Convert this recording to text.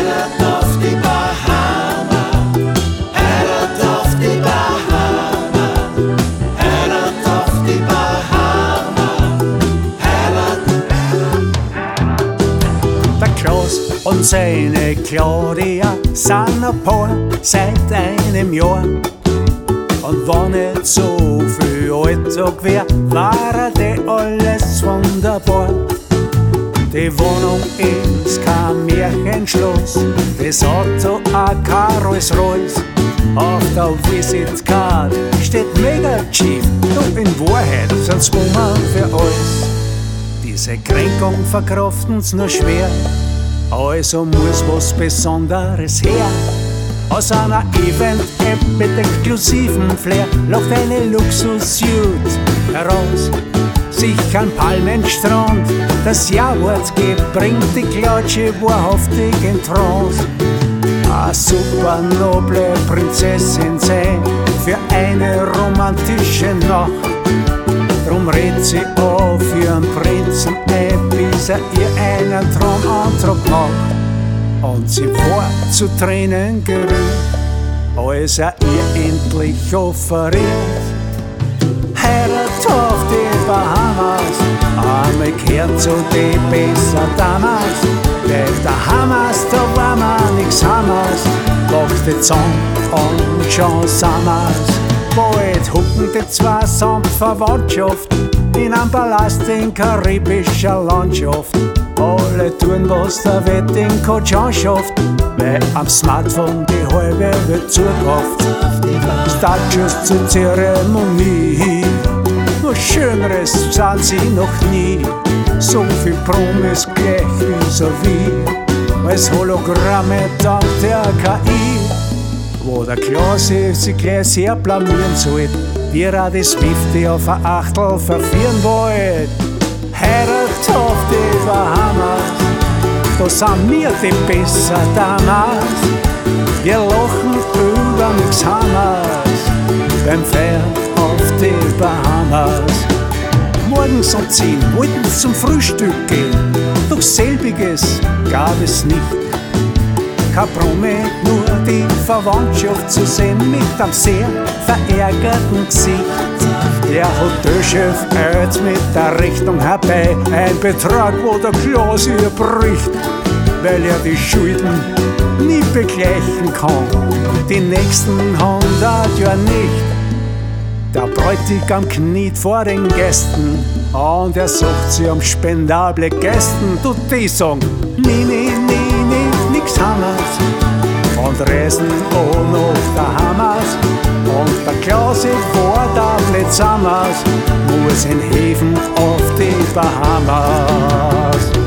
Headed auf die Bahama, headed auf die Bahama, headed auf die Bahama, headed. Der Klaus und seine Claudia sind ein Paar seit einem Jahr. Und wenn nicht so viel Alltag wär, war die alles wunderbar. Die Wohnung ist kein Märchenschloss, das Auto ein Karls Rolls. Auf der Visitkarte steht mega cheap, doch in Wahrheit sind's Bummern für alles. Diese Kränkung verkraften's nur schwer, also muss was Besonderes her. Aus einer Event-App mit exklusivem Flair läuft eine Luxus-Suite heraus. Sich an Palmenstrand, das Jawort gibt, bringt die Klatsche wahrhaftig in Trance. A super noble Prinzessin sein für eine romantische Nacht. Drum redet sie auf ihren Prinzen ein, bis ihr einen Traumantrag macht. Und sie war zu Tränen gerührt, als ihr endlich offeriert. Heiratet auf die Bahamas, einmal kehrt zu die besser damals. Weil daheimers, da war man nix Hammers, macht die zusammen und schon sammers. Bald hucken die zwei samt Verwandtschaft in einem Palast in karibischer Landschaft. Alle tun, was der Wedding Coach anschafft, weil am Smartphone die halbe Welt zugekauft. Statues zur Zeremonie, nur Schöneres sind sie noch nie. So viel Promis gleich vis-à-vis, als Hologramme dank der KI. Wo der Klasse sich gleich sehr blamieren sollt, wie er das Swifty auf ein Achtel verführen wollt. Heiratet auf die Bahamas, da sind wir die besser damals. Wir lachen über nix Hammers beim Feiern auf die Bahamas. Morgens um 10 wollten sie zum Frühstück gehen, doch selbiges gab es nicht. Kein Promi, nur die Verwandtschaft zu sehen mit einem sehr verärgerten Gesicht. Der Hotelchef eilt mit der Rechnung herbei, ein Betrag, wo der Klaus ihr bricht, weil er die Schulden nie begleichen kann, die nächsten 100 Jahre nicht. Der Bräutigam kniet vor den Gästen und er sucht sie um spendable Gästen. Du die sagen, nee, nix Hammers, und reisen auch nach der Hammers. Und der Klaus vor der Blitzhammers muss in Häfen auf die Bahamas.